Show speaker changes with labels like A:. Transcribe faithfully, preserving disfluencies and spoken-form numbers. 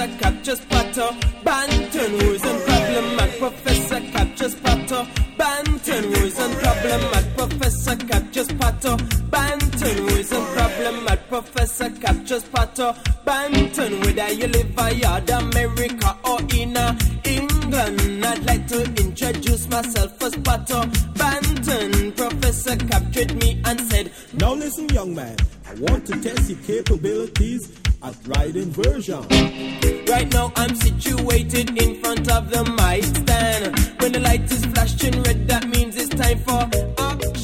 A: Professor captures Pato. Banton, who's a problem at Professor captures Pato. Banton, who's a problem at Professor captures Pato. Banton, who's a problem at Professor captures Pato. Banton, whether you live out America or in England, I'd like to introduce myself as Pato. Banton, Professor captured me and said,
B: now listen, young man, I want to test your capabilities at riding version.
A: Right now I'm situated in front of the mic stand. When the light is flashing red, that means it's time for action.